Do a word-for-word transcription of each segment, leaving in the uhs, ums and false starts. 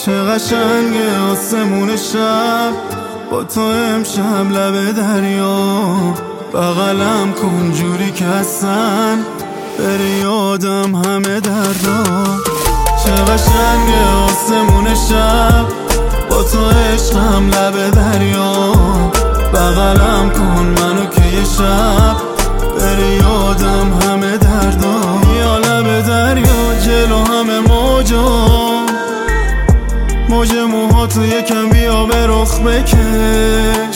چه قشنگه آسمون شب با تو امشب لب دریا، بغلم کن جوری که اصلا بری یادم همه دردا. چه قشنگه آسمون شب با تو عشقم لب دریا، بغلم کن منو که یه شب بری یادم همه دردا. یا لب دریا جلو همه موجا، موج موها تو یکم بیا به رخ بکش.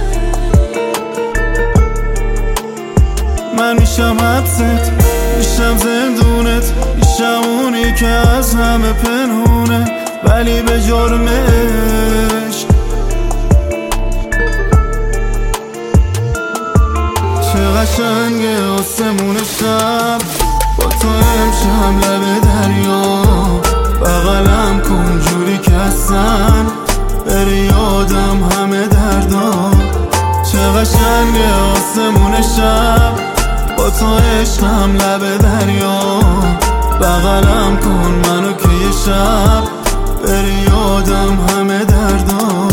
من میشم حبست، میشم زندونت، میشم اونی که از همه پنهونه ولی به جرم عشق. چه قشنگه آسمون شب با تو امشب لب دریا، بغلم کن جوری که اصلا بری یادم همه دردا. چه قشنگه آسمون شب با تو عشقم لب دریا، بغلم کن منو که یه شب بری یادم همه دردا.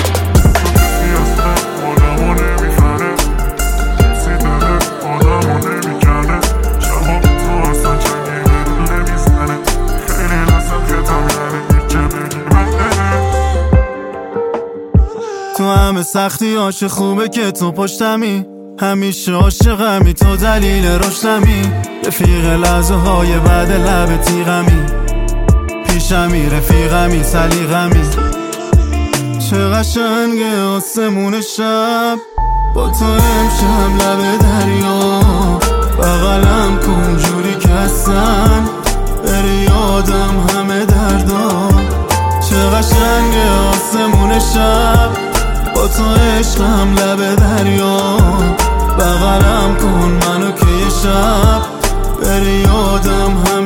تو همه سختی ها چه خوبه که تو پشتمی، همیشه عاشقمی تو دلیل رشدمی، رفیق لحظه های بعد لب تیغمی، پیشمی رفیقمی سلیقمی. چه قشنگه آسمون شب با تو امشب لب دریا، بغلم کن جوری که اصلا بری یادم همه دردا. چه قشنگه آسمون شب با تو عشقم لب دریا، بغلم کن منو که یه شب بری یادم همه